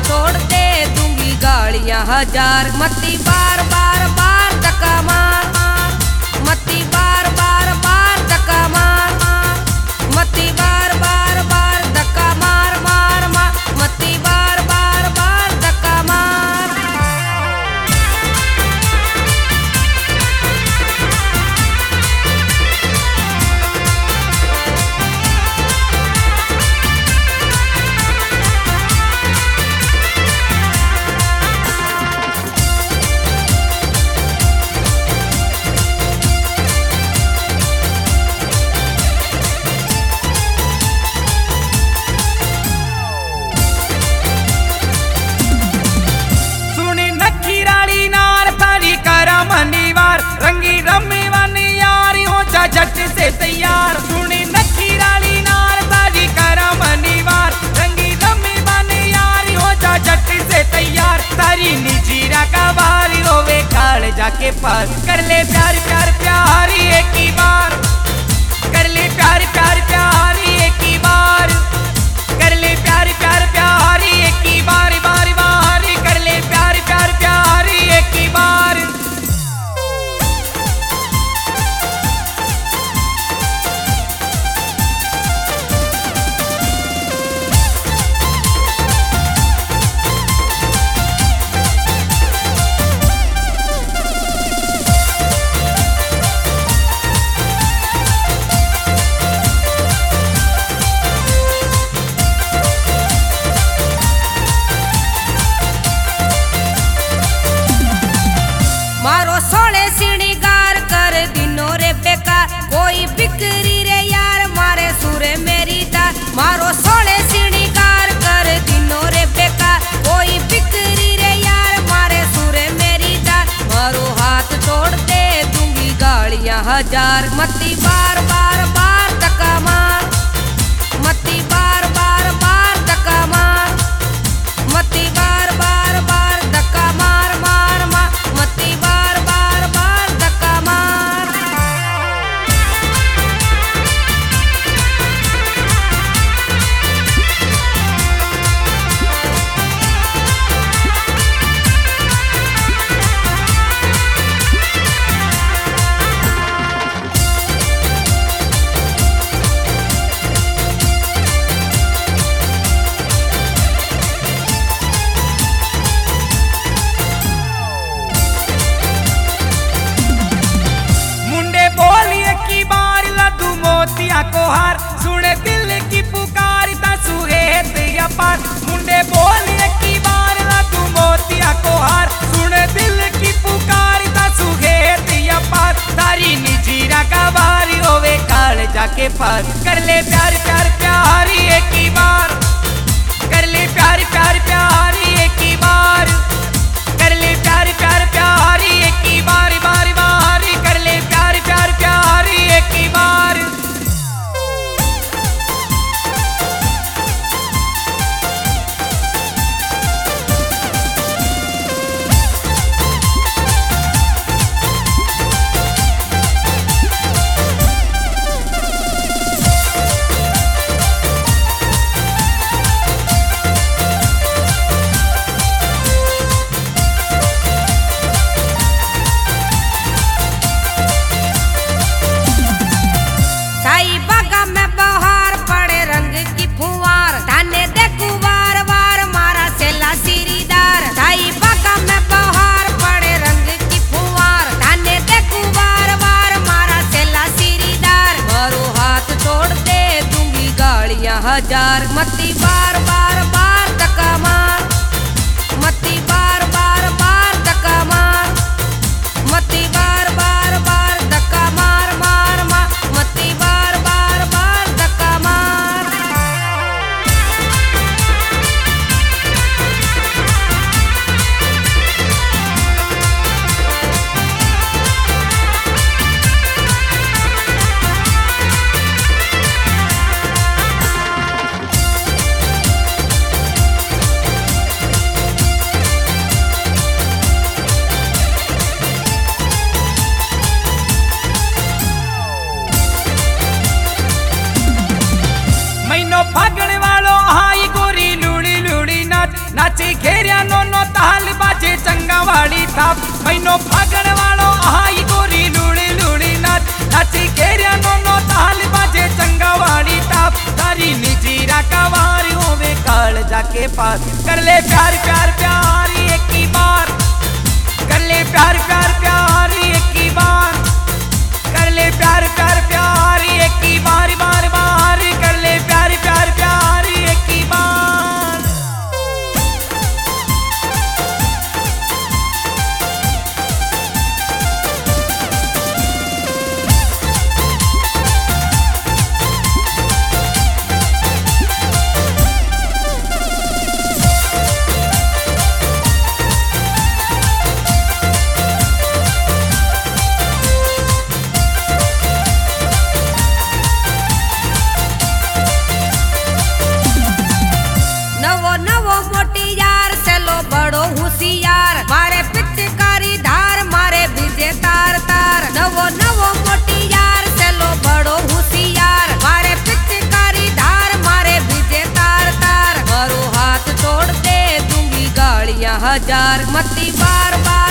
तोड़ दे दूंगी गालियां हजार। मत्ती बार बार बार धक्का मार, मत्ती बार बार बार धक्का मार, मत्ती बार बार बार धक्का मार मार मार, मत्ती बार बार बार धक्का मार। रंगी रमी वाली यारी हो जा झट से तैयार। सुनी नखी डाली नार तारी करा मनीवार, रंगी रमी वाली यारी हो जा झट से तैयार। तारी निजीरा का बारी होवे काल जाके पार, कर ले प्यार प्यार प्यारी एक ही बार, कर ले प्यार प्यार प्यारी एक ही बार, कर ले प्यार प्यार प्यारी एक ही बारी बारी बारी, कर ले प्यार प्यार प्यारी एक ही बार। मारो सोले सिणगार कर दिनों रे बेकार, कोई बिक्री रे यार मारे सुरे मेरी दार। मारो सोले सिणगार कर दिनों रे बेकार, कोई बिक्री रे यार मारे सुरे मेरी दार। मारो हाथ तोड़ दे दूंगी गालियां हजार। मत्ती बार बार बार धक्का मार, मत्ती बार बार बार धक्का मार, मत्ती बार बार बार धक्का मार मार मार, मत्ती बार बार बार धक्का मार। को हार सुने दिल की पुकार सुहे पार। मुंडे बोलिए की बार ला तू मोतिया को हार, सुने दिल की पुकार सुहे पार। तारी निजीरा का बारी होवे काल जाके पार, कर ले प्यार प्यार प्यारी एक ही बार, कर ले प्यार प्यार प्यारी एक ही बार, कर ले प्यार प्यार प्यारी एक ही बारी बारी बारी, कर ले प्यार प्यार प्यारी एक ही बार। हजार। मत्ती बार बार बार धक्का मार, मत्ती बार बार बार धक्का मार, मत्ती बार बार बार धक्का मार मार मार, मत्ती बार बार बार धक्का मार। नाची घेरिया नो ताल बाजे चंगा वाली थाप महीनो फागण वालो आई गोरी लूड़ी लूड़ी नाच नाची घेरिया नो ताल बाजे चंगा वाली थाप तारी निजीरा कवारी होवे काल जाके पास कर ले प्यार प्यार प्यार एक ही बार कर ले प्यार प्यार प्यार एक ही बार कर ले प्यार प्यार प्यार एक ही बार बार बार कर ले प्यार प्यार प्यार एक ही बार। नवो नवो मोटी यार चलो बड़ो होशियार मारे पिचकारी धार मारे बीजे तार तार नवो नवो मोटी यार चलो बड़ो होशियार मारे पिचकारी धार मारे बीजे तार तार मारो हाथ तोड़ दे दूंगी गालियां हजार मती बार बार